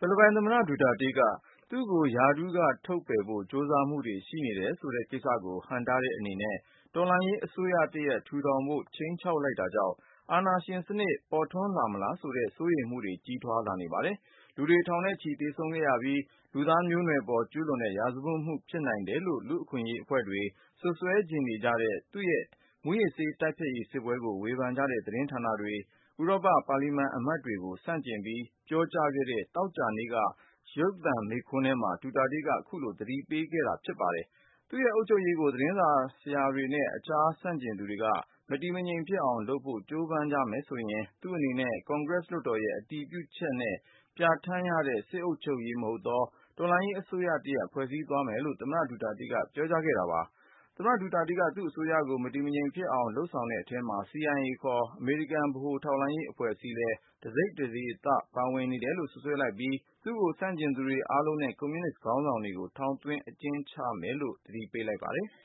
ဖိလစ်ပိုင်သမ္မတ ဒူတာတေးက သူ့ကိုရာထူးကထုတ်ပယ်ဖို့ ကြိုးစားမှုတွေရှိနေတယ်ဆိုတဲ့ကိစ္စကို ဟန့်တားတဲ့အနေနဲ့ တော်လှန်ရေးအစိုးရတရပ်ထူထောင်ဖို့ ခြိမ်းခြောက်လိုက်တာကြောင့် အာဏာရှင်စနစ် ပေါ်ထွန်းလာမလားဆိုတဲ့ စိုးရိမ်မှုတွေ ကြီးထွားလာနေပါတယ်။ လူတွေထောင်နဲ့ချီသေဆုံးခဲ့ရပြီး လူသားမျိုးနွယ်ပေါ်ကျူးလွန်တဲ့ ရာဇဝတ်မှုဖြစ်နိုင်တယ်လို့ လူ့အခွင့်အရေးအဖွဲ့တွေ စွပ်စွဲချင်နေကြတဲ့ သူ့ရဲ့ မူးယစ်ဆေးတိုက်ဖျက်ရေးစစ်ပွဲကို ဝေဖန်ကြတဲ့ သတင်းဌာနတွေ ဥရောပပါလီမန်အမတ်တွေကို ဆန့်ကျင်ပြီး ပြောကြားခဲ့တဲ့ သောကြာနေ့က ရုပ်သံမိန့်ခွန်းထဲမှာ ဒူတာတေးက အခုလို သတိပေးခဲ့တာဖြစ်ပါတယ်။ သူ့ရဲ့အုပ်ချုပ်ရေးကို သတင်းစာဆရာတွေနဲ့ အခြားဆန့်ကျင်သူတွေက မတည်မငြိမ်ဖြစ်အောင်လုပ်ဖို့ ကြိုးပမ်းကြမယ်ဆိုရင် သူ့အနေနဲ့ ကွန်ဂရက်လွှတ်တော်ရဲ့ အတည်ပြုချက်နဲ့ ပြဌာန်းရတဲ့ စစ်အုပ်ချုပ်ရေးမဟုတ်သော တော်လှန်ရေးအစိုးရတရပ် ဖွဲ့စည်းသွားမယ်လို့ သမ္မတဒူတာတေးက ပြောကြားခဲ့တာပါ။ သမ္မတဒူတာတေးက သူ့အစိုးရကို မတည်မငြိမ်ဖြစ်အောင် လုပ်ဆောင်တဲ့အထဲမှာ CIA ခေါ် အမေရိကန်ဗဟိုထောက်လှမ်းရေးအဖွဲ့အစည်းလည်း တစိတ်တဒေသ ပါဝင်နေတယ်လို့ စွပ်စွဲလိုက်ပြီး သူ့ကိုဆန့်ကျင်သူတွေအားလုံးနဲ့ ကွန်မြူနစ်ခေါင်းဆောင်တွေကို ထောင်သွင်းအကျဉ်းချမယ်လို့ သတိပေးလိုက်ပါတယ်။